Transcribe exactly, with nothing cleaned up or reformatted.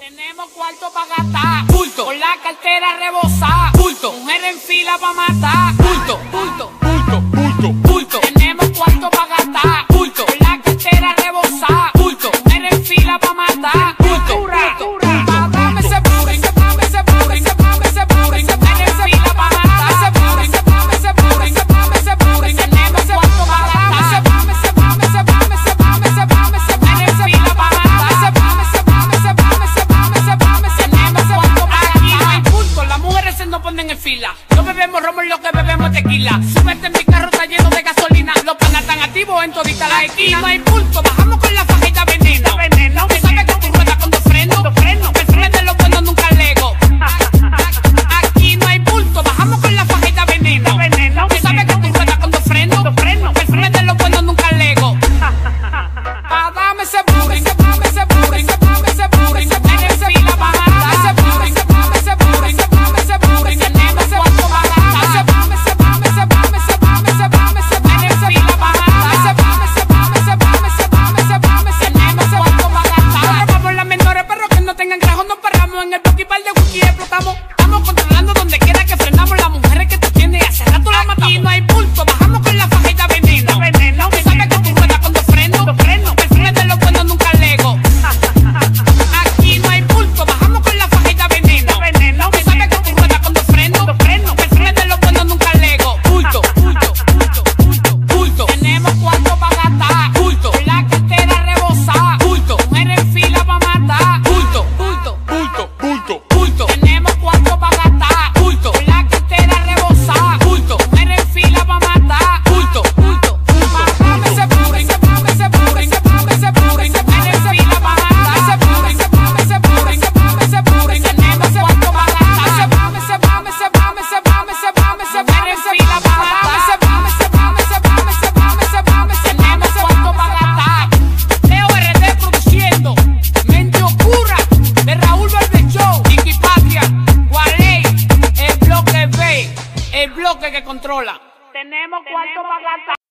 Tenemos cuarto para gastar, bulto, con la cartera rebosada, bulto, mujer en fila para matar, bulto, bulto, bulto, bulto, bulto. Tenemos cuarto para gastar, bulto, con la cartera rebosada, bulto, mujer en fila para matar, bulto, bulto, bulto. Dame ese buring, dame ese buring, dame ese buring, mujer en fila para matar, ese buring, dame ese buring, dame ese buring. Tenemos cuarto para gastar, dame ese, dame ese, dame ese, dame ese, dame ese, mujer en fila para matar, ese, dame ese, dame ese, dame ese, dame ese, dame ese. Tenemos cuarto para gastar. Aquí no hay bulto, las mujeres se nos ponen en fila. No bebemos romo, lo que bebemos tequila. Súbete en mi carro, está lleno de gasolina. Los panas están activos en todita la esquina. No hay bulto, bajamos con la fajita veneno. Veneno, tú sabes que tú ruedas con dos frenos. Dos frenos, el freno de los buenos nunca lego. Aquí no hay bulto, bajamos con la fajita veneno. Veneno, tú sabes que tú ruedas con dos frenos. Dos frenos, el freno de los buenos nunca lego. Ah, dame ese buring, dame ese buring, dame ese buring, dame ese fila para matar, ese buring, dame ese buring, dame ese buring, tenemos cuarto para gastar, ese dame ese, dame ese, dame ese, dame ese, dame ese, dame ese fila para matar, ese dame ese, dame ese, dame ese, dame ese, dame ese, tenemos cuarto para gastar. Ahora vamos las menores, perros que no tengan grajo, nos paramos en el bloque y par de whisky explotamos. Estamos controlando donde quiera que frenamos, las mujeres que tú tienes hace rato la matamos. Aquí no hay bulto, bajamos con la fajita veneno. Veneno, tú sabes que tú ruedas con dos frenos, dos frenos, el freno de los buenos nunca lego. Aquí no hay bulto, bajamos con la fajita veneno. Veneno, tú sabes que tú ruedas con dos frenos, dos frenos, el freno de los buenos nunca lego. Bulto, bulto, bulto, bulto, bulto. Tenemos cuarto para gastar, bulto, con la cartera rebosada, bulto, mujer en fila para matar, bulto, bulto, bulto, bulto, bulto. Tenemos cuarto para gastar, bulto, con la cartera rebosada, bulto, mujer en fila para matar, bulto, bulto, bulto. Dame ese buring, dame ese buring, dame ese buring, mujer en fila para matar, ese buring, dame ese buring, dame ese buring. Tenemos cuarto para gastar, ese dame ese, dame ese, dame ese, dame ese, dame ese, mujer en fila para matar, ese dame ese, dame ese, dame ese, dame ese, dame ese. Tenemos cuarto para gastar. Leo R D produciendo, Mente Oscura, de Raúl Verde Show, Nicky Patria, Guarey, el bloque B, el bloque que controla. Tenemos cuarto para gastar.